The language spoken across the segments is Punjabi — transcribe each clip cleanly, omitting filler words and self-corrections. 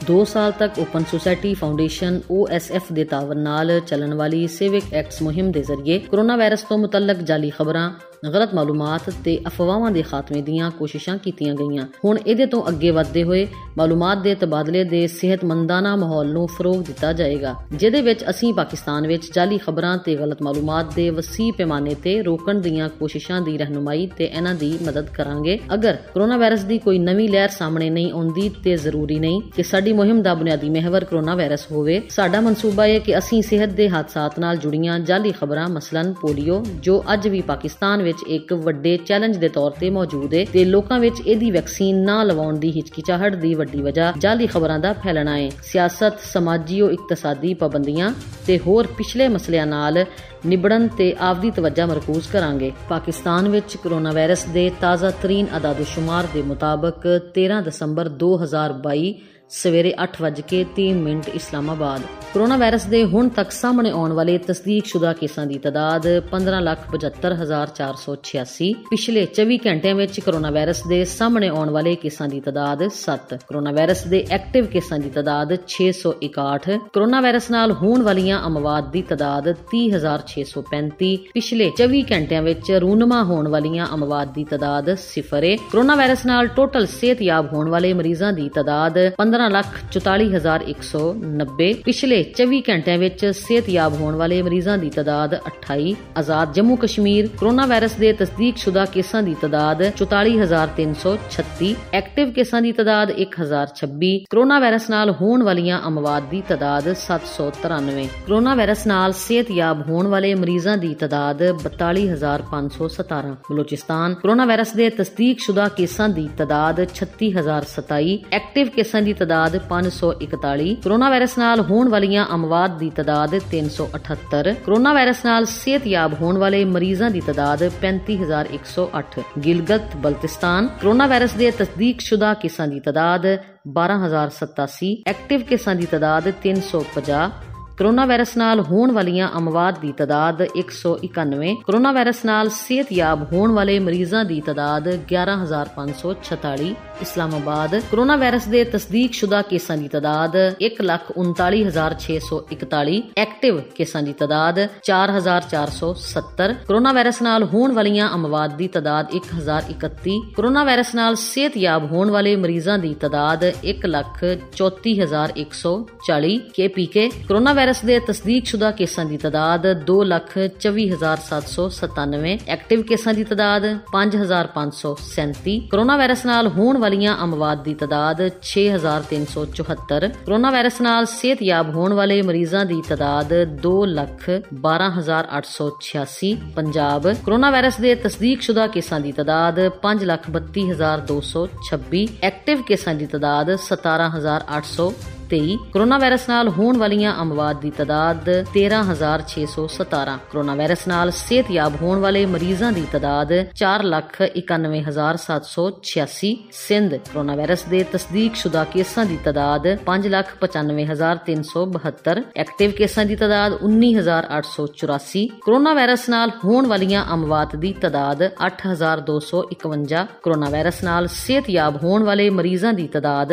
2 ਸਾਲ ਤੱਕ ਓਪਨ ਸੁਸਾਇਟੀ ਫਾਊਂਡੇਸ਼ਨ OSF ਦੇ ਤਾਵਨ ਨਾਲ ਚੱਲਣ ਵਾਲੀ ਸਿਵਿਕ ਐਕਟਸ ਮੁਹਿੰਮ ਦੇ ਜ਼ਰੀਏ ਕੋਰੋਨਾ ਵਾਇਰਸ ਤੋਂ ਮੁਤਲਕ ਜਾਲੀ ਖਬਰਾਂ, ਗਲਤ ਮਾਲੂਮਾਤ ਤੇ ਅਫਵਾਹਾਂ ਦੇ ਖਾਤਮੇ ਦੀਆਂ ਕੋਸ਼ਿਸ਼ਾਂ ਕੀਤੀਆਂ ਗਈਆਂ। ਹੁਣ ਇਹਦੇ ਤੋਂ ਅੱਗੇ ਵਧਦੇ ਹੋਏ ਮਾਲੂਮਾਤ ਦੇ ਤਬਾਦਲੇ ਦੇ ਸਿਹਤਮੰਦਾਨਾ ਮਾਹੌਲ ਨੂੰ ਫਰੋਗ ਦਿੱਤਾ ਜਾਏਗਾ, ਜਿਹਦੇ ਵਿੱਚ ਅਸੀਂ ਪਾਕਿਸਤਾਨ ਵਿੱਚ ਜਾਲੀ ਖਬਰਾਂ ਤੇ ਗਲਤ ਮਾਲੂਮਾਤ ਦੇ ਵਸੀਹ ਪੈਮਾਨੇ ਤੇ ਰੋਕਣ ਦੀਆਂ ਕੋਸ਼ਿਸ਼ਾਂ ਦੀ ਰਹਿਨੁਮਾਈ ਤੇ ਇਹਨਾਂ ਦੀ ਮਦਦ ਕਰਾਂਗੇ। ਅਗਰ ਕੋਰੋਨਾ ਵਾਇਰਸ ਦੀ ਕੋਈ ਨਵੀਂ ਲਹਿਰ ਸਾਹਮਣੇ ਨਹੀਂ ਆਉਂਦੀ ਤੇ ਜ਼ਰੂਰੀ ਨਹੀਂ ਕਿ ਸਾਡੀ ਮੁਹਿੰਮ ਦਾ ਬੁਨਿਆਦੀ ਮਹਿਵਰ ਕੋਰੋਨਾ ਵਾਇਰਸ ਹੋਵੇ। ਸਾਡਾ ਮਨਸੂਬਾ ਹੈ ਕਿ ਅਸੀਂ ਸਿਹਤ ਦੇ ਹਾਦਸਾਤ ਨਾਲ ਜੁੜੀਆਂ ਜਾਲੀ ਖਬਰਾਂ, ਮਸਲਨ ਪੋਲੀਓ, ਜੋ ਅੱਜ ਵੀ ਪਾਕਿਸਤਾਨ ਵਿੱਚ ਇੱਕ ਵੱਡੇ ਚੈਲੰਜ ਦੇ ਤੌਰ ਤੇ ਮੌਜੂਦ ਹੈ ਤੇ ਲੋਕਾਂ ਵਿੱਚ ਇਹਦੀ ਵੈਕਸੀਨ ਨਾ ਲਵਾਉਣ ਦੀ ਹਿਚਕਿਚਾਹਟ ਦੀ ਵੱਡੀ ਵਜ੍ਹਾ ਜਾਲੀ ਖਬਰਾਂ ਦਾ ਫੈਲਣਾ ਹੈ। ਸਿਆਸਤ, ਸਮਾਜੀ-ਇਕਤਸਾਦੀ ਪਾਬੰਦੀਆਂ ਤੇ ਹੋਰ ਪਿਛਲੇ ਮਸਲਿਆਂ ਨਾਲ ਨਿਬੜਨ ਤੇ ਆਪਦੀ ਤਵੱਜਾ ਮਰਕੂਜ਼ ਕਰਾਂਗੇ। ਪਾਕਿਸਤਾਨ ਵਿੱਚ ਕੋਰੋਨਾ ਵਾਇਰਸ ਦੇ ਤਾਜ਼ਾ ਤਰੀਨ ਅਦਾਦ-ਓ-ਸ਼ੁਮਾਰ ਦੇ ਮੁਤਾਬਕ 13 ਦਸੰਬਰ 2022 ਸਵੇਰੇ 8:30 ਇਸਲਾਮਾਬਾਦ। ਕੋਰੋਨਾ ਵਾਇਰਸ ਦੇ ਹੁਣ ਤੱਕ ਸਾਹਮਣੇ ਆਉਣ ਵਾਲੇ ਤਸਦੀਕਸ਼ੁਦਾ ਕੇਸਾਂ ਦੀ ਤਾਦਾਦ 15,75,486। ਪਿਛਲੇ 24 ਘੰਟਿਆਂ ਵਿੱਚ ਕੋਰੋਨਾ ਵਾਇਰਸ ਦੇ ਸਾਹਮਣੇ ਆਉਣ ਵਾਲੇ ਕੇਸਾਂ ਦੀ ਤਾਦਾਦ 7। ਕੋਰੋਨਾ ਵਾਇਰਸ ਦੇ ਐਕਟਿਵ ਕੇਸਾਂ ਦੀ ਤਾਦਾਦ 661। ਕੋਰੋਨਾ ਵਾਇਰਸ ਨਾਲ ਹੋਣ ਵਾਲੀਆਂ ਅਮਵਾਤ ਦੀ ਤਾਦਾਦ 30,635। ਪਿਛਲੇ 24 ਘੰਟਿਆਂ ਵਿੱਚ ਰੂਨਮਾ ਹੋਣ ਵਾਲੀਆਂ ਅਮਵਾਤ ਦੀ ਤਾਦਾਦ 0 ਹੈ। ਕੋਰੋਨਾ ਵਾਇਰਸ ਨਾਲ ਟੋਟਲ ਸਿਹਤਯਾਬ ਹੋਣ ਵਾਲੇ ਮਰੀਜ਼ਾਂ ਦੀ ਤਾਦਾਦ 15,44,190। ਪਿਛਲੇ 24 ਘੰਟਿਆਂ ਵਿੱਚ ਸਿਹਤਯਾਬ ਹੋਣ ਵਾਲੇ ਮਰੀਜ਼ਾਂ ਦੀ ਤਾਦਾਦ 28। ਆਜ਼ਾਦ ਜੰਮੂ ਕਸ਼ਮੀਰ ਕੋਰੋਨਾ ਵਾਇਰਸ ਦੇ ਤਸਦੀਕਸ਼ੁਦਾ ਕੇਸਾਂ ਦੀ ਤਾਦਾਦ 44,336। ਐਕਟਿਵ ਕੇਸਾਂ ਦੀ ਤਾਦਾਦ 1,026। ਕੋਰੋਨਾ ਵਾਇਰਸ ਨਾਲ ਹੋਣ ਵਾਲੀਆਂ ਅਮਵਾਤ ਦੀ ਤਾਦਾਦ 793। ਕੋਰੋਨਾ ਵਾਇਰਸ ਨਾਲ ਸਿਹਤਯਾਬ ਹੋਣ ਵਾਲੇ ਮਰੀਜ਼ਾਂ ਦੀ ਤਾਦਾਦ 42,517। ਬਲੋਚਿਸਤਾਨ ਕੋਰੋਨਾ ਵਾਇਰਸ ਦੇ ਤਸਦੀਕਸ਼ੁਦਾ ਕੇਸਾਂ ਦੀ ਤਾਦਾਦ 36,027। ਐਕਟਿਵ ਕੇਸਾਂ ਦੀ ਤਾਦਾਦ 541। ਕੋਰੋਨਾ ਵਾਇਰਸ ਨਾਲ ਹੋਣ ਵਾਲੀਆਂ ਅਮਵਾਤ ਦੀ ਤਾਦਾਦ 378। ਕੋਰੋਨਾ ਵਾਇਰਸ ਨਾਲ ਸਿਹਤਯਾਬ ਹੋਣ ਵਾਲੇ ਮਰੀਜ਼ਾਂ ਦੀ ਤਾਦਾਦ 35,108। ਗਿਲਗਿਤ ਬਲਤਿਸਤਾਨ ਕੋਰੋਨਾ ਵਾਇਰਸ ਦੇ ਤਸਦੀਕਸ਼ੁਦਾ ਕੇਸਾਂ ਦੀ ਤਾਦਾਦ 12,087। ਐਕਟਿਵ ਕੇਸਾਂ ਦੀ ਤਾਦਾਦ 350। ਕੋਰੋਨਾ ਵਾਇਰਸ ਨਾਲ ਹੋਣ ਵਾਲੀਆਂ ਅਮਵਾਤ ਦੀ ਤਾਦਾਦ 191। ਕੋਰੋਨਾ ਵਾਇਰਸ ਨਾਲ ਸਿਹਤਯਾਬ ਹੋਣ ਵਾਲੇ ਮਰੀਜ਼ਾਂ ਦੀ ਤਾਦਾਦ 11,546। ਇਸਲਾਮਾਬਾਦ ਕੋਰੋਨਾ ਵਾਇਰਸ ਦੇ ਤਸਦੀਕਸ਼ੁਦਾ ਕੇਸਾਂ ਦੀ ਤਾਦਾਦ 1,39,641। ਐਕਟਿਵ ਕੇਸਾਂ ਦੀ ਤਾਦਾਦ 4,470। ਕੋਰੋਨਾ ਵਾਇਰਸ ਨਾਲ ਹੋਣ ਵਾਲੀਆਂ ਅਮਵਾਤ ਦੀ ਤਾਦਾਦ 1,031। ਕੋਰੋਨਾ ਵਾਇਰਸ ਨਾਲ ਸਿਹਤਯਾਬ ਹੋਣ ਵਾਲੇ ਮਰੀਜ਼ਾਂ ਦੀ ਤਾਦਾਦ 1,34,140। KPK ਕੋਰੋਨਾ ਵਾਇਰਸ ਦੇ ਤਸਦੀਕਸ਼ੁਦਾ ਕੇਸਾਂ ਦੀ ਤਾਦਾਦ 2,24,797। ਐਕਟਿਵ ਕੇਸਾਂ ਦੀ ਤਾਦਾਦ 5,537। ਕੋਰੋਨਾ ਵਾਇਰਸ ਨਾਲ ਹੋਣ ਵਾਲੀਆਂ ਅਮਵਾਤ ਦੀ ਤਾਦਾਦ 6,374। ਕੋਰੋਨਾ ਵਾਇਰਸ ਨਾਲ ਸਿਹਤਯਾਬ ਹੋਣ ਵਾਲੇ ਮਰੀਜ਼ਾਂ ਦੀ ਤਾਦਾਦ 2,12,886। ਪੰਜਾਬ ਕੋਰੋਨਾ ਵਾਇਰਸ ਦੇ ਤਸਦੀਕਸ਼ੁਦਾ ਕੇਸਾਂ ਦੀ ਤਾਦਾਦ 5,32,226। ਐਕਟਿਵ ਕੇਸਾਂ ਦੀ ਤਾਦਾਦ 17,823। ਕੋਰੋਨਾ ਵਾਇਰਸ ਨਾਲ ਹੋਣ ਵਾਲੀਆਂ ਅਮਵਾਤ ਦੀ ਤਾਦਾਦ 13,617। ਕੋਰੋਨਾ ਵਾਇਰਸ ਨਾਲ ਸਿਹਤਯਾਬ ਹੋਣ ਵਾਲੇ ਮਰੀਜ਼ਾਂ ਦੀ ਤਾਦਾਦ 4,91,786। ਸਿੰਧ ਕੋਰੋਨਾ ਵਾਇਰਸ ਦੇ ਤਸਦੀਕਸ਼ੁਦਾ ਕੇਸਾਂ ਦੀ ਤਾਦਾਦ 5,95,372। ਐਕਟਿਵ ਕੇਸਾਂ ਦੀ ਤਾਦਾਦ 19,884। ਕੋਰੋਨਾ ਵਾਇਰਸ ਨਾਲ ਹੋਣ ਵਾਲੀਆਂ ਅਮਵਾਤ ਦੀ ਤਾਦਾਦ 8,251। ਕੋਰੋਨਾ ਵਾਇਰਸ ਨਾਲ ਸਿਹਤਯਾਬ ਹੋਣ ਵਾਲੇ ਮਰੀਜ਼ਾਂ ਦੀ ਤਾਦਾਦ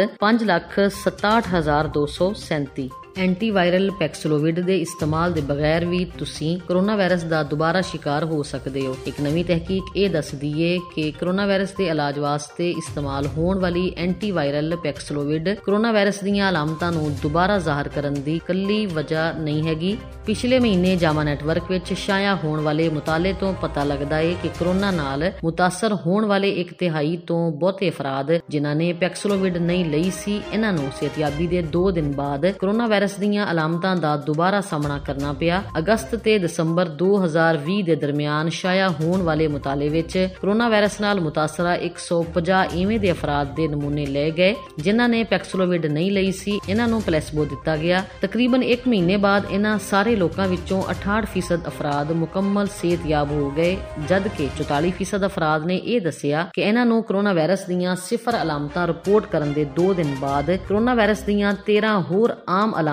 5,67,237। ਐਂਟੀਵਾਇਰਲ ਪੈਕਸਲੋਵਿਡ ਦੇ ਇਸਤੇਮਾਲ ਦੇ ਬਗੈਰ ਵੀ ਤੁਸੀਂ ਕੋਰੋਨਾ ਵਾਇਰਸ ਦਾ ਦੁਬਾਰਾ ਸ਼ਿਕਾਰ ਹੋ ਸਕਦੇ ਹੋ। ਇੱਕ ਨਵੀਂ ਤਹਿਕੀਕ ਇਹ ਦੱਸਦੀ ਏ ਕਿ ਕੋਰੋਨਾ ਵਾਇਰਸ ਦੇ ਇਲਾਜ ਵਾਸਤੇ ਇਸਤੇਮਾਲ ਹੋਣ ਵਾਲੀ ਐਂਟੀਵਾਇਰਲ ਪੈਕਸਲੋਵਿਡ ਕੋਰੋਨਾ ਵਾਇਰਸ ਦੀਆਂ ਅਲਾਮਤਾਂ ਨੂੰ ਦੁਬਾਰਾ ਜ਼ਾਹਰ ਕਰਨ ਦੀ ਇਕੱਲੀ ਵਜ੍ਹਾ ਨਹੀਂ ਹੈਗੀ। ਪਿਛਲੇ ਮਹੀਨੇ ਜਾਮਾ ਨੈਟਵਰਕ ਵਿੱਚ ਸ਼ਾਇਆ ਹੋਣ ਵਾਲੇ ਮੁਤਾਲੇ ਤੋਂ ਪਤਾ ਲੱਗਦਾ ਏ ਕਿ ਕੋਰੋਨਾ ਨਾਲ ਮੁਤਾਸਰ ਹੋਣ ਵਾਲੇ 1/3 ਤੋਂ ਬਹੁਤੇ ਅਫਰਾਦ ਜਿਨ੍ਹਾਂ ਨੇ ਪੈਕਸਲੋਵਿਡ ਨਹੀਂ ਲਈ ਸੀ, ਇਹਨਾਂ ਨੂੰ ਸਿਹਤਯਾਬੀ ਦੇ 2 ਦਿਨ ਬਾਅਦ ਕੋਰੋਨਾ ਵਾਇਰਸ ਦੀਆਂ ਅਲਾਮਤਾਂ ਦਾ ਦੁਬਾਰਾ ਸਾਹਮਣਾ ਕਰਨਾ ਪਿਆ। ਅਗਸਤ ਤੇ ਦਸੰਬਰ 2020 ਦੇ ਦਰਮਿਆਨ ਸ਼ਾਇਆ ਹੋਣ ਵਾਲੇ ਮੁਤਾਲੇ ਵਿੱਚ ਕੋਰੋਨਾ ਵਾਇਰਸ ਨਾਲ ਮੁਤਾਸਰਾ 150 ਇਵੇਂ ਦੇ ਅਫਰਾਦ ਦੇ ਨਮੂਨੇ ਲਏ ਗਏ ਜਿਨ੍ਹਾਂ ਨੇ ਪੈਕਸਲੋਵਿਡ ਨਹੀਂ ਲਈ ਸੀ। ਇਹਨਾਂ ਨੂੰ ਪਲੇਸਬੋ ਦਿੱਤਾ ਗਿਆ। ਤਕਰੀਬਨ 1 ਮਹੀਨੇ ਬਾਅਦ ਇਹਨਾਂ ਸਾਰੇ ਲੋਕਾਂ ਵਿੱਚੋਂ 68% ਅਫਰਾਦ ਮੁਕੰਮਲ ਸਿਹਤਯਾਬ ਹੋ ਗਏ, ਜਦਕਿ 44% ਅਫਰਾਦ ਨੇ ਇਹ ਦੱਸਿਆ ਕਿ ਇਹਨਾਂ ਨੂੰ ਕੋਰੋਨਾ ਵਾਇਰਸ ਦੀਆਂ 0 ਅਲਾਮਤਾਂ ਰਿਪੋਰਟ ਕਰਨ ਦੇ 2 ਦਿਨ ਬਾਅਦ ਕੋਰੋਨਾ ਵਾਇਰਸ ਦੀਆਂ 13 ਹੋਰ ਆਮ ਅਲਾਮਤਾਂ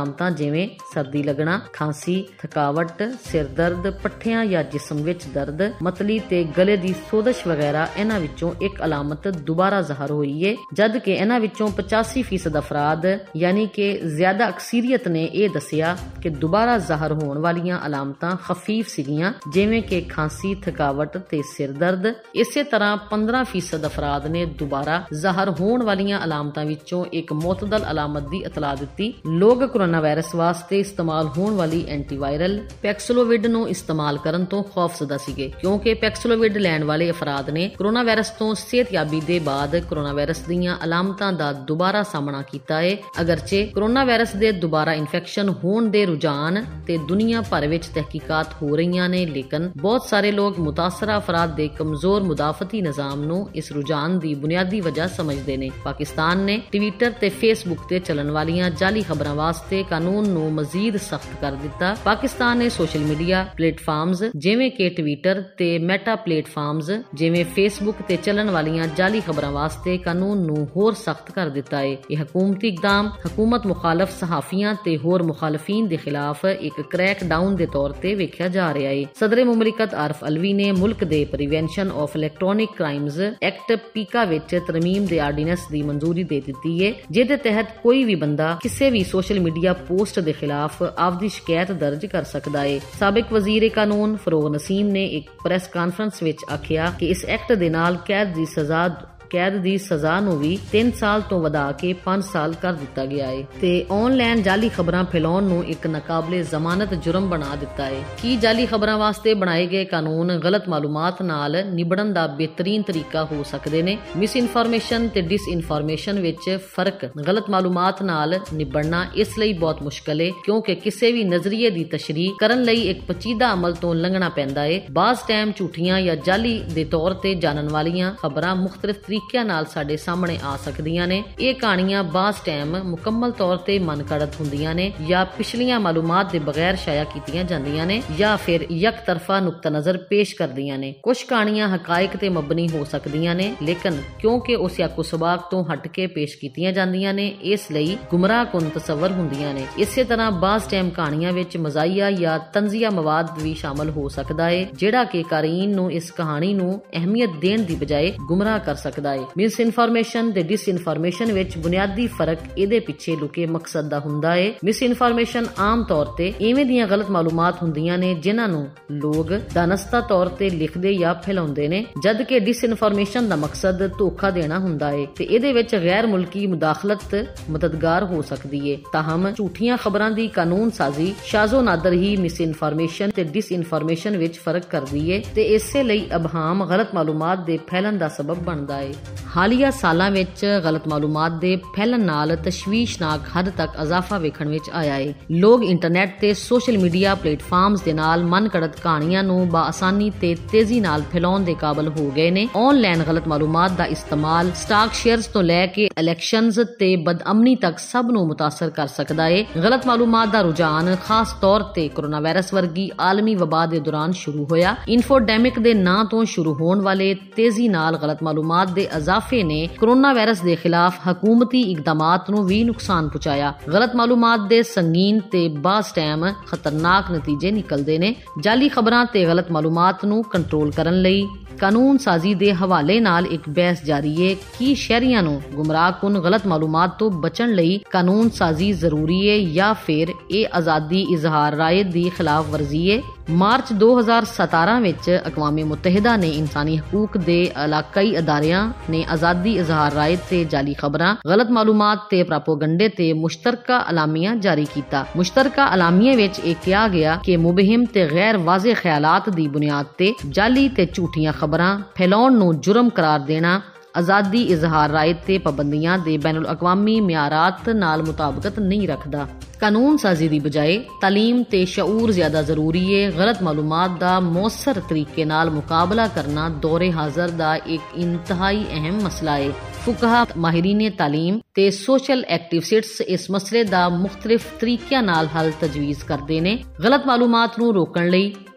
ਅਲਾਮਤਾਂ ਜਿਵੇਂ ਸਰਦੀ ਲੱਗਣਾ, ਖਾਂਸੀ, ਥਕਾਵਟ, ਸਿਰ ਦਰਦ, ਪੱਠਿਆਂ ਜਾਂ ਜਿਸਮ ਵਿੱਚ ਦਰਦ, ਮਤਲੀ ਤੇ ਗਲੇ ਦੀ ਸੋਜ਼ਸ਼ ਵਗੈਰਾ ਇਹਨਾਂ ਵਿੱਚੋਂ ਇੱਕ ਅਲਾਮਤ ਦੁਬਾਰਾ ਜ਼ਾਹਰ ਹੋਈ ਹੈ, ਜਦ ਕਿ ਇਹਨਾਂ ਵਿੱਚੋਂ 85% ਅਫਰਾਦ ਯਾਨੀ ਕਿ ਜ਼ਿਆਦਾ ਅਕਸਰੀਅਤ ਨੇ ਇਹ ਦੱਸਿਆ ਕਿ ਦੁਬਾਰਾ ਜ਼ਾਹਰ ਹੋਣ ਵਾਲੀਆਂ ਅਲਾਮਤਾਂ ਖਫੀਫ ਸੀਗੀਆਂ ਜਿਵੇਂ ਕਿ ਖਾਂਸੀ, ਥਕਾਵਟ ਤੇ ਸਿਰ ਦਰਦ। ਇਸੇ ਤਰ੍ਹਾਂ 15% ਅਫਰਾਦ ਨੇ ਦੁਬਾਰਾ ਜ਼ਾਹਰ ਹੋਣ ਵਾਲੀਆਂ ਅਲਾਮਤਾਂ ਵਿੱਚੋਂ ਇੱਕ ਮੁਅਤਦਲ ਅਲਾਮਤ ਦੀ ਇਤਲਾਹ ਦਿੱਤੀ। ਲੋਕ ਕੋਰੋਨਾ ਵਾਇਰਸ ਵਾਸਤੇ ਇਸਤੇਮਾਲ ਹੋਣ ਵਾਲੀ ਐਂਟੀਵਾਇਰਲ ਪੈਕਸਲੋਵਿਡ ਨੂੰ ਇਸਤੇਮਾਲ ਕਰਨ ਤੋਂ ਖੌਫਜ਼ਦਾ ਸੀਗੇ ਕਿਉਂਕਿ ਪੈਕਸਲੋਵਿਡ ਲੈਣ ਵਾਲੇ ਅਫਰਾਦ ਨੇ ਕੋਰੋਨਾ ਵਾਇਰਸ ਤੋਂ ਸਿਹਤਯਾਬੀ ਦੇ ਬਾਅਦ ਕੋਰੋਨਾ ਵਾਇਰਸ ਦੀਆਂ ਅਲਾਮਤਾਂ ਦਾ ਦੁਬਾਰਾ ਸਾਹਮਣਾ ਕੀਤਾ ਹੈ। ਅਗਰਚੇ ਕੋਰੋਨਾ ਵਾਇਰਸ ਦੇ ਦੁਬਾਰਾ ਇਨਫੈਕਸ਼ਨ ਹੋਣ ਦੇ ਰੁਝਾਨ ਤੇ ਦੁਨੀਆ ਭਰ ਵਿੱਚ ਤਹਿਕੀਕਾਤ ਹੋ ਰਹੀਆਂ ਨੇ, ਲੇਕਿਨ ਬਹੁਤ ਸਾਰੇ ਲੋਕ ਮੁਤਾਸਰਾ ਅਫਰਾਦ ਦੇ ਕਮਜ਼ੋਰ ਮੁਦਾਫਤੀ ਨਿਜ਼ਾਮ ਨੂੰ ਇਸ ਰੁਝਾਨ ਦੀ ਬੁਨਿਆਦੀ ਵਜ੍ਹਾ ਸਮਝਦੇ ਨੇ। ਪਾਕਿਸਤਾਨ ਨੇ ਟਵਿੱਟਰ ਤੇ ਫੇਸਬੁੱਕ ਤੇ ਚੱਲਣ ਵਾਲੀਆਂ ਜਾਲੀ ਖਬਰਾਂ ਵਾਸਤੇ ਕਾਨੂੰਨ ਨੂੰ ਮਜ਼ੀਦ ਸਖਤ ਕਰ ਦਿੱਤਾ। ਪਾਕਿਸਤਾਨ ਨੇ ਸੋਸ਼ਲ ਮੀਡੀਆ ਪਲੇਟਫਾਰਮਸ ਜਿਵੇਂ ਕਿ ਟਵਿੱਟਰ ਤੇ ਮੈਟਾ ਪਲੇਟਫਾਰਮਸ ਜਿਵੇਂ ਫੇਸਬੁੱਕ ਤੇ ਚੱਲਣ ਵਾਲੀਆਂ ਜਾਲੀ ਖਬਰਾਂ ਵਾਸਤੇ ਕਾਨੂੰਨ ਨੂੰ ਹੋਰ ਸਖਤ ਕਰ ਦਿੱਤਾ ਹੈ। ਇਹ ਹਕੂਮਤੀ ਇਕਦਾਮ ਹਕੂਮਤ ਮੁਖਾਲਫ ਸਹਾਫੀਆਂ ਤੇ ਹੋਰ ਮੁਖਾਲਫੀਨ ਦੇ ਖਿਲਾਫ ਇੱਕ ਕ੍ਰੈਕ ਡਾਊਨ ਦੇ ਤੌਰ ਤੇ ਵੇਖਿਆ ਜਾ ਰਿਹਾ ਹੈ। ਸਦਰ ਮੁਮਲਿਕਤ ਆਰਿਫ ਅਲਵੀ ਨੇ ਮੁਲਕ ਦੇ prevention of electronic crimes act PECA ਵਿੱਚ ਤਰਮੀਮ ਦੇ ਆਰਡੀਨੈਂਸ ਦੀ ਮਨਜ਼ੂਰੀ ਦੇ ਦਿੱਤੀ ਹੈ, ਜਿਹਦੇ ਤਹਿਤ ਕੋਈ ਵੀ ਬੰਦਾ ਕਿਸੇ ਵੀ ਸੋਸ਼ਲ ਮੀਡੀਆ ਪੋਸਟ ਦੇ ਖਿਲਾਫ ਆਪਦੀ ਸ਼ਿਕਾਇਤ ਦਰਜ ਕਰ ਸਕਦਾ ਹੈ। ਸਾਬਕ ਵਜ਼ੀਰ ਕਾਨੂੰਨ ਫਰੋਗ ਨਸੀਮ ਨੇ ਇੱਕ ਪ੍ਰੈਸ ਕਾਨਫਰੰਸ ਵਿੱਚ ਆਖਿਆ ਕਿ ਇਸ ਐਕਟ ਦੇ ਨਾਲ ਕੈਦ ਦੀ ਸਜ਼ਾ ਨੂੰ ਵੀ 3 ਸਾਲ ਤੋਂ ਵਧਾ ਕੇ 5 ਸਾਲ ਕਰ ਦਿੱਤਾ ਗਿਆ ਹੈ ਤੇ ਆਨਲਾਈਨ ਜਾਲੀ ਖਬਰਾਂ ਫੈਲਾਉਣ ਨੂੰ ਇੱਕ ਨਾਕਾਬਲੇ ਜ਼ਮਾਨਤ ਜੁਰਮ ਬਣਾ ਦਿੱਤਾ ਹੈ। ਕੀ ਜਾਲੀ ਖਬਰਾਂ ਵਾਸਤੇ ਬਣਾਏ ਗਏ ਕਾਨੂੰਨ ਗਲਤ ਮਾਲੂਮਾਤ ਨਾਲ ਨਿਬੜਨ ਦਾ ਬਿਹਤਰੀਨ ਤਰੀਕਾ ਹੋ ਸਕਦੇ ਨੇ? ਮਿਸ ਇਨਫੋਰਮੇਸ਼ਨ ਤੇ ਡਿਸ ਇਨਫੋਰਮੇਸ਼ਨ ਵਿੱਚ ਫਰਕ ਗਲਤ ਮਾਲੂਮਾਤ ਨਾਲ ਨਿਬੜਨਾ ਇਸ ਲਈ ਬਹੁਤ ਮੁਸ਼ਕਲ ਹੈ ਕਿਉਂਕਿ ਕਿਸੇ ਵੀ ਨਜ਼ਰੀਏ ਦੀ ਤਸ਼ਰੀਹ ਕਰਨ ਲਈ ਇੱਕ ਪਚੀਦਾ ਅਮਲ ਤੋਂ ਲੰਘਣਾ ਪੈਂਦਾ ਹੈ। ਬਾਜ਼ ਟਾਈਮ ਝੂਠੀਆਂ ਜਾਂ ਜਾਲੀ ਦੇ ਤੌਰ ਤੇ ਜਾਣਨ ਵਾਲੀਆਂ ਖਬਰਾਂ ਮੁਖਤਲਿਫ ਤਰੀਕਿਆਂ ਨਾਲ ਸਾਡੇ ਸਾਹਮਣੇ ਆ ਸਕਦੀਆਂ ਨੇ। ਇਹ ਕਹਾਣੀਆਂ ਬਾਜ਼ ਟਾਈਮ ਮੁਕੰਮਲ ਤੌਰ ਤੇ ਮਨਘੜਤ ਹੁੰਦੀਆਂ ਨੇ ਜਾਂ ਪਿਛਲੀਆਂ ਮਾਲੂਮਾਤ ਦੇ ਬਗੈਰ ਸ਼ਾਇਆ ਕੀਤੀਆਂ ਜਾਂਦੀਆਂ ਨੇ ਜਾਂ ਫਿਰ ਇੱਕ ਤਰਫਾ ਨੁਕਤਾ ਨਜ਼ਰ ਪੇਸ਼ ਕਰਦੀਆਂ ਨੇ। ਕੁਝ ਕਹਾਣੀਆਂ ਹਕਾਇਕ ਤੇ ਮਬਨੀ ਹੋ ਸਕਦੀਆਂ ਨੇ ਲੇਕਿਨ ਕਿਉਂਕਿ ਉਸ ਯਾਕੂ ਸਬਾਕ ਤੋਂ ਹਟ ਕੇ ਪੇਸ਼ ਕੀਤੀਆਂ ਜਾਂਦੀਆਂ ਨੇ ਇਸ ਲਈ ਗੁੰਮਰਾਹ ਕੁਨ ਤਸੱਵਰ ਹੁੰਦੀਆਂ ਨੇ। ਇਸੇ ਤਰ੍ਹਾਂ ਬਾਜ਼ ਟਾਈਮ ਕਹਾਣੀਆਂ ਵਿੱਚ ਮਜ਼ਾਈਆ ਜਾਂ ਤੰਜ਼ੀਆ ਮਵਾਦ ਵੀ ਸ਼ਾਮਲ ਹੋ ਸਕਦਾ ਹੈ ਜਿਹੜਾ ਕਿ ਕਾਰੀਨ ਨੂੰ ਇਸ ਕਹਾਣੀ ਨੂੰ ਅਹਿਮੀਅਤ ਦੇਣ ਦੀ ਬਜਾਏ ਗੁੰਮਰਾਹ ਕਰ ਸਕਦਾ ਹੈ। ਮਿਸ ਇਨਫੋਰਮੇਸ਼ਨ ਤੇ ਡਿਸ ਇਨਫੋਰਮੇਸ਼ਨ ਵਿੱਚ ਬੁਨਿਆਦੀ ਫਰਕ ਇਹਦੇ ਪਿੱਛੇ ਲੁਕੇ ਮਕਸਦ ਦਾ ਹੁੰਦਾ ਹੈ। ਮਿਸ ਇਨਫੋਰਮੇਸ਼ਨ ਆਮ ਤੌਰ ਤੇ ਇਵੇਂ ਦੀਆਂ ਗਲਤ ਮਾਲੂਮਾਤ ਹੁੰਦੀਆਂ ਨੇ ਜਿਨ੍ਹਾਂ ਨੂੰ ਲੋਕ ਦਾਨਸਤਾ ਤੌਰ ਤੇ ਲਿਖਦੇ ਜਾਂ ਫੈਲਾਉਂਦੇ ਨੇ, ਜਦ ਕਿ ਡਿਸ ਇਨਫੋਰਮੇਸ਼ਨ ਦਾ ਮਕਸਦ ਧੋਖਾ ਦੇਣਾ ਹੁੰਦਾ ਹੈ ਤੇ ਇਹਦੇ ਵਿੱਚ ਗੈਰ ਮੁਲਕੀ ਮੁਦਾਖਲਤ ਮਦਦਗਾਰ ਹੋ ਸਕਦੀ ਹੈ। ਤਾਹਮ ਝੂਠੀਆਂ ਖਬਰਾਂ ਦੀ ਕਾਨੂੰਨ ਸਾਜ਼ੀ ਸ਼ਾਜ਼ੋ ਨਾਦਰ ਹੀ ਮਿਸ ਇਨਫੋਰਮੇਸ਼ਨ ਤੇ ਡਿਸ ਇਨਫੋਰਮੇਸ਼ਨ ਵਿੱਚ ਫਰਕ ਕਰਦੀ ਹੈ ਤੇ ਇਸੇ ਲਈ ਅਬਹਾਮ ਗਲਤ ਮਾਲੂਮਾਤ ਦੇ ਫੈਲਣ ਦਾ ਸਬਬ ਬਣਦਾ ਹੈ। ਹਾਲੀਆ ਸਾਲਾਂ ਵਿੱਚ ਗਲਤ ਮਾਲੂਮਾਤ ਦੇ ਫੈਲਣ ਨਾਲ ਤਸ਼ਵੀਸ਼ਨਾਕ ਹੱਦ ਤੱਕ ਇਜ਼ਾਫਾ ਵੇਖਣ ਵਿੱਚ ਆਇਆ ਹੈ। ਲੋਕ ਇੰਟਰਨੈਟ ਤੇ ਸੋਸ਼ਲ ਮੀਡੀਆ ਪਲੇਟਫਾਰਮਸ ਦੇ ਨਾਲ ਮਨਘੜਤ ਕਹਾਣੀਆਂ ਨੂੰ ਬਾਆਸਾਨੀ ਤੇ ਤੇਜ਼ੀ ਨਾਲ ਫੈਲਾਉਣ ਦੇ ਕਾਬਲ ਹੋ ਗਏ ਨੇ। ਆਨਲਾਈਨ ਗਲਤ ਮਾਲੂਮਾਤ ਦਾ ਇਸਤੇਮਾਲ ਸਟਾਕ ਸ਼ੇਅਰਸ ਤੋਂ ਲੈ ਕੇ ਇਲੈਕਸ਼ਨਜ਼ ਤੇ ਬਦਅਮਨੀ ਤੱਕ ਸਭ ਨੂੰ ਮੁਤਾਸਰ ਕਰ ਸਕਦਾ ਹੈ। ਗਲਤ ਮਾਲੂਮਾਤ ਦਾ ਰੁਝਾਨ ਖਾਸ ਤੌਰ ਤੇ ਕੋਰੋਨਾ ਵਾਇਰਸ ਵਰਗੀ ਆਲਮੀ ਵਬਾ ਦੇ ਦੌਰਾਨ ਸ਼ੁਰੂ ਹੋਇਆ। ਇਨਫੋਡੈਮਿਕ ਦੇ ਨਾਂ ਤੋਂ ਸ਼ੁਰੂ ਹੋਣ ਵਾਲੇ ਤੇਜ਼ੀ ਨਾਲ ਗਲਤ ਮਾਲੂਮਾਤ ਦੇ ਇਜ਼ਾਫੇ ਨੇ ਕੋਰੋਨਾ ਵਾਇਰਸ ਦੇ ਖਿਲਾਫ ਹਕੂਮਤੀ ਇਕਦਾਮਾਤ ਨੂੰ ਵੀ ਨੁਕਸਾਨ ਪਹੁੰਚਾਇਆ। ਗਲਤ ਮਾਲੂਮਾਤ ਦੇ ਸੰਗੀਨ ਤੇ ਬਾਜ਼ ਟਾਈਮ ਖਤਰਨਾਕ ਨਤੀਜੇ ਨਿਕਲਦੇ ਨੇ। ਜਾਲੀ ਖਬਰਾਂ ਤੇ ਗਲਤ ਮਾਲੂਮਾਤ ਨੂੰ ਕੰਟਰੋਲ ਕਰਨ ਲਈ ਕਾਨੂੰਨ ਸਾਜ਼ੀ ਦੇ ਹਵਾਲੇ ਨਾਲ ਇੱਕ ਬਹਿਸ ਜਾਰੀ ਹੈ ਕਿ ਸ਼ਹਿਰੀਆਂ ਨੂੰ ਗੁੰਮਰਾਹ ਕੁਨ ਗਲਤ ਮਾਲੂਮਾਤ ਤੋਂ ਬਚਣ ਲਈ ਕਾਨੂੰਨ ਸਾਜ਼ੀ ਜ਼ਰੂਰੀ ਹੈ ਜਾਂ ਫਿਰ ਇਹ ਆਜ਼ਾਦੀ ਇਜ਼ਹਾਰ ਰਾਏ ਦੀ ਖਿਲਾਫ ਵਰਜ਼ੀ ਹੈ। ਮਾਰਚ 2017 ਵਿੱਚ ਅਕਵਾਮੀ ਮੁਤਹਿਦਾ ਨੇ ਇਨਸਾਨੀ ਹਕੂਕ ਦੇ ਇਲਾਕਾਈ ਅਦਾਰਿਆਂ ਨੇ ਆਜ਼ਾਦੀ ਇਜ਼ਹਾਰ ਰਾਏ ਤੇ ਜਾਲੀ ਖਬਰਾਂ, ਗਲਤ ਮਾਲੂਮਾਤ ਤੇ ਪ੍ਰਾਪੋਗੰਡੇ ਤੇ ਮੁਸ਼ਤਰਕਾ ਅਲਾਮੀਆਂ ਜਾਰੀ ਕੀਤਾ। ਮੁਸ਼ਤਰਕਾ ਅਲਾਮੀਆਂ ਵਿੱਚ ਇਹ ਕਿਹਾ ਗਿਆ ਕਿ ਮੁਬਹਿਮ ਤੇ ਗੈਰ ਵਾਜ਼ਿਹ ਖਿਆਲਾਤ ਦੀ ਬੁਨਿਆਦ ਤੇ ਜਾਲੀ ਤੇ ਝੂਠੀਆਂ ਖਬਰਾਂ ਫੈਲਾਉਣ ਨੂੰ ਜੁਰਮ ਕਰਾਰ ਦੇਣਾ ਆਜ਼ਾਦੀ ਇਜ਼ਹਾਰ ਰਾਏ ਤੇ ਪਾਬੰਦੀਆਂ ਦੇ ਬੈਨੁਲ ਅਕਵਾਮੀ ਮਿਆਰਾਤ ਨਾਲ ਮੁਤਾਬਕਤ ਨਹੀਂ ਰੱਖਦਾ। ਕਾਨੂੰਨ ਸਾਜ਼ੀ ਦੀ ਬਜਾਏ ਤਾਲੀਮ ਤੇ ਸ਼ਊਰ ਜ਼ਿਆਦਾ ਜ਼ਰੂਰੀ ਹੈ। ਗਲਤ ਮਾਲੂਮਾਤ ਦਾ ਮੌਸਰ ਤਰੀਕੇ ਨਾਲ ਮੁਕਾਬਲਾ ਕਰਨਾ ਦੌਰੇ ਹਾਜ਼ਰ ਦਾ ਇੱਕ ਇੰਤਹਾਈ ਅਹਿਮ ਮਸਲਾ ਹੈ। ਫੁਕਹਾ, ਮਾਹਿਰੀਨ ਤਾਲੀਮ ਤੇ ਸੋਸ਼ਲ ਐਕਟਿਵਿਸਟਸ ਇਸ ਮਸਲੇ ਦਾ ਮੁਖਤਲਿਫ ਤਰੀਕਿਆਂ ਨਾਲ ਹੱਲ ਤਜਵੀਜ਼ ਕਰਦੇ ਨੇ। ਗਲਤ ਮਾਲੂਮਾਤ ਨੂੰ ਰੋਕਣ ਲਈ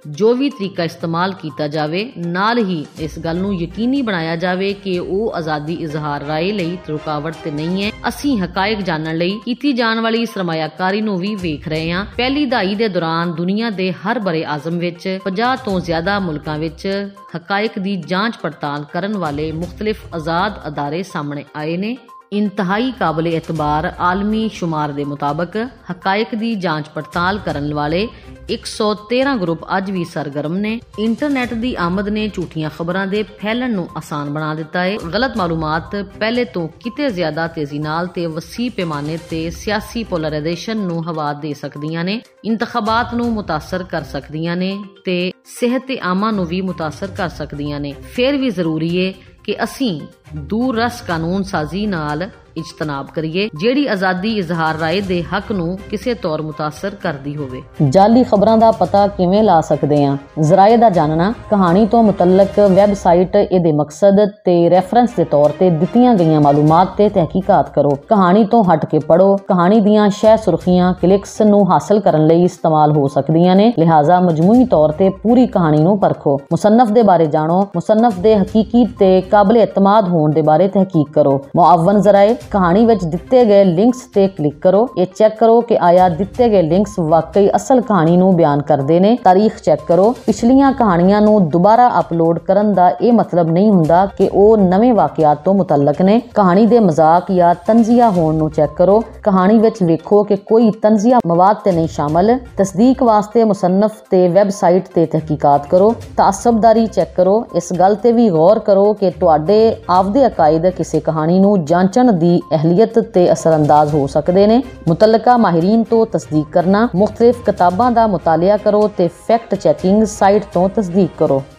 ਜੋ ਵੀ ਤਰੀਕਾ ਇਸਤੇਮਾਲ ਕੀਤਾ ਜਾਵੇ, ਨਾਲ ਹੀ ਇਸ ਗੱਲ ਨੂੰ ਯਕੀਨੀ ਬਣਾਇਆ ਜਾਵੇ ਕਿ ਉਹ ਆਜ਼ਾਦੀ ਇਜ਼ਹਾਰ ਰਾਏ ਲਈ ਰੁਕਾਵਟ ਤੇ ਨਹੀਂ ਹੈ। ਅਸੀਂ ਹਕਾਇਕ ਜਾਣਨ ਲਈ ਕੀਤੀ ਜਾਣ ਵਾਲੀ ਸਰਮਾਇਆਕਾਰੀ ਨੂੰ ਵੀ ਵੇਖ ਰਹੇ ਹਾਂ। ਪਹਿਲੀ ਦਹਾਈ ਦੇ ਦੌਰਾਨ ਦੁਨੀਆ ਦੇ ਹਰ ਬਰੇ ਆਜ਼ਮ ਵਿੱਚ 50 ਤੋਂ ਜ਼ਿਆਦਾ ਮੁਲਕਾਂ ਵਿੱਚ ਹਕਾਇਕ ਦੀ ਜਾਂਚ ਪੜਤਾਲ ਕਰਨ ਵਾਲੇ ਮੁਖਤਲਿਫ ਆਜ਼ਾਦ ਅਦਾਰੇ ਸਾਹਮਣੇ ਆਏ ਨੇ। ਇੰਤਹਾਈ ਕਾਬਲੇ ਇਤਬਾਰ ਆਲਮੀ ਸ਼ੁਮਾਰ ਦੇ ਮੁਤਾਬਕ ਹਕਾਇਕ ਦੀ ਜਾਂਚ ਪੜਤਾਲ ਕਰਨ ਵਾਲੇ 113 ਗਰੁੱਪ ਅੱਜ ਵੀ ਸਰਗਰਮ ਨੇ। ਇੰਟਰਨੈਟ ਦੀ ਆਮਦ ਨੇ ਝੂਠੀਆਂ ਖਬਰਾਂ ਦੇ ਫੈਲਣ ਨੂੰ ਆਸਾਨ ਬਣਾ ਦਿੱਤਾ ਹੈ। ਗਲਤ ਮਾਲੂਮਾਤ ਪਹਿਲੇ ਤੋਂ ਕਿਤੇ ਜ਼ਿਆਦਾ ਤੇਜ਼ੀ ਨਾਲ ਤੇ ਵਸੀਹ ਪੈਮਾਨੇ ਤੇ ਸਿਆਸੀ ਪੋਲਰਾਈਜੇਸ਼ਨ ਨੂੰ ਹਵਾ ਦੇ ਸਕਦੀਆਂ ਨੇ, ਇੰਤਖਾਬਾਤ ਨੂੰ ਮੁਤਾਸਰ ਕਰ ਸਕਦੀਆਂ ਨੇ ਤੇ ਸਿਹਤ ਆਮਾ ਨੂੰ ਵੀ ਮੁਤਾਸਰ ਕਰ ਸਕਦੀਆਂ ਨੇ। ਫਿਰ ਵੀ ਜ਼ਰੂਰੀ ਹੈ ਕਿ ਅਸੀਂ ਦੂਰ ਰਸ ਕਾਨੂੰਨ ਸਾਜ਼ੀ ਨਾਲ ਇਜਤਨਾਬ ਕਰੀਏ ਜਿਹੜੀ ਆਜ਼ਾਦੀ ਇਜ਼ਹਾਰ ਰਾਏ ਦੇ ਹੱਕ ਨੂੰ ਕਿਸੇ ਤੌਰ ਮੁਤਾਸਰ ਕਰਦੀ ਹੋਵੇ। ਜਾਲੀ ਖਬਰਾਂ ਦਾ ਪਤਾ ਕਿਵੇਂ ਲਾ ਸਕਦੇ ਹਾਂ? ਜ਼ਰਾਏ ਦਾ ਜਾਣਨਾ। ਕਹਾਣੀ ਤੋਂ ਮੁਤਲਕ ਵੈਬਸਾਈਟ, ਇਹਦੇ ਮਕਸਦ ਤੇ ਰੈਫਰੈਂਸ ਦੇ ਤੌਰ ਤੇ ਦਿੱਤੀਆਂ ਗਈਆਂ ਮਾਲੂਮਾਤ ਤੇ ਤਹਿਕੀਕਾਤ ਕਰੋ। ਕਹਾਣੀ ਤੋਂ ਹਟ ਕੇ ਪੜੋ। ਕਹਾਣੀ ਦੀਆਂ ਸ਼ੈ ਸੁਰਖੀਆਂ ਕਲਿਕਸ ਨੂੰ ਹਾਸਲ ਕਰਨ ਲਈ ਇਸਤੇਮਾਲ ਹੋ ਸਕਦੀਆਂ ਨੇ, ਲਿਹਾਜ਼ਾ ਮਜਮੂਈ ਤੌਰ ਤੇ ਪੂਰੀ ਕਹਾਣੀ ਨੂੰ ਪਰਖੋ। ਮੁਸੰਨਫ ਦੇ ਬਾਰੇ ਜਾਣੋ। ਮੁਸੰਨਫ ਦੇ ਹਕੀਕੀ ਤੇ ਕਾਬਲੇ ਇਤਮਾਦ ਹੋਣ ਦੇ ਬਾਰੇ ਤਹਿਕੀਕ ਕਰੋ। ਮੁਆਵਨ ਜ਼ਰਾਏ। ਕਹਾਣੀ ਵਿੱਚ ਦਿੱਤੇ ਗਏ ਲਿੰਕਸ ਤੇ ਕਲਿੱਕ ਕਰੋ। ਇਹ ਚੈੱਕ ਕਰੋ ਕਿ ਆਇਆ ਦਿੱਤੇ ਗਏ ਲਿੰਕਸ ਵਾਕਈ ਅਸਲ ਕਹਾਣੀ ਨੂੰ ਬਿਆਨ ਕਰਦੇ ਨੇ। ਤਾਰੀਖ ਚੈੱਕ ਕਰੋ। ਪਿਛਲੀਆਂ ਕਹਾਣੀਆਂ ਨੂੰ ਦੁਬਾਰਾ ਅਪਲੋਡ ਕਰਨ ਦਾ ਇਹ ਮਤਲਬ ਨਹੀਂ ਹੁੰਦਾ ਕਿ ਉਹ ਨਵੇਂ ਵਾਕਿਆਤ ਤੋਂ ਮੁਤਲਕ ਨੇ। ਕਹਾਣੀ ਦੇ ਮਜ਼ਾਕ ਜਾਂ ਤੰਜ਼ੀਆ ਹੋਣ ਨੂੰ ਚੈੱਕ ਕਰੋ। ਕਹਾਣੀ ਵਿੱਚ ਵੇਖੋ ਕਿ ਕੋਈ ਤੰਜ਼ੀਆ ਮਵਾਦ ਤੇ ਨਹੀਂ ਸ਼ਾਮਲ। ਤਸਦੀਕ ਵਾਸਤੇ ਮੁਸੰਨਫ ਤੇ ਵੈਬਸਾਈਟ ਤੇ ਤਹਿਕੀਕਾਤ ਕਰੋ। ਤਾਸਬਦਾਰੀ ਚੈੱਕ ਕਰੋ। ਇਸ ਗੱਲ ਤੇ ਵੀ ਗੌਰ ਕਰੋ ਕਿ ਤੁਹਾਡੇ ਆਪਦੇ ਅਕਾਇਦ ਕਿਸੇ ਕਹਾਣੀ ਨੂੰ ਜਾਂਚਣ ਦੀ ਅਹਲੀਅਤ ਤੇ ਅਸਰਅੰਦਾਜ਼ ਹੋ ਸਕਦੇ ਨੇ। ਮੁਤਲਕਾ ਮਾਹਿਰੀਨ ਤੋਂ ਤਸਦੀਕ ਕਰਨਾ। ਮੁਖਤਲਿਫ ਕਿਤਾਬਾਂ ਦਾ ਮੁਤਾਲਿਆ ਕਰੋ ਤੇ ਫੈਕਟ ਚੈਕਿੰਗ ਸਾਈਟ ਤੋਂ ਤਸਦੀਕ ਕਰੋ।